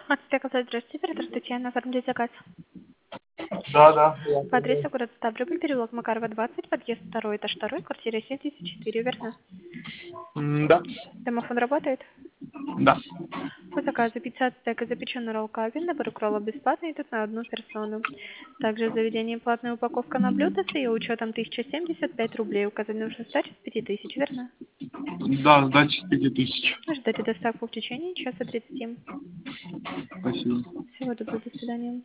Ацтека, здравствуйте, оператор Татьяна, оформить заказ. Да. По адресу город Ставрополь, переулок Макарова, 20, подъезд 2, этаж 2, квартира 74, верно? Да. Домофон работает? Да. По заказу пицца Ацтека, запеченный ролл кавин, набор укрола бесплатный, идут на одну персону. Также в заведении платная упаковка на блюдо с ее учетом 1075 рублей. Указать нужно сдачу с 5000, верно? Да, сдача с 5000. Ждете доставку в течение часа 30. Спасибо. Всего доброго, до свидания.